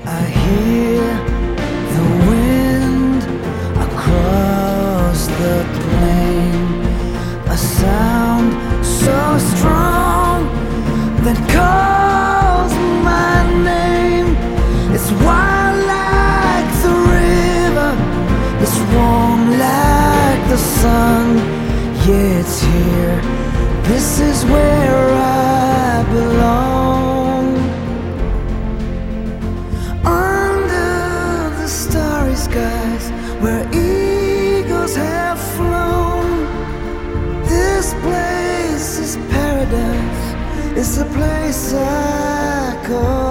I hear the wind across the plain, a sound so strong that calls my name. It's wild like the river, it's warm like the sun. Yeah, it's here, this is where I belong. Under the starry skies where eagles have flown, this place is paradise, it's a place I call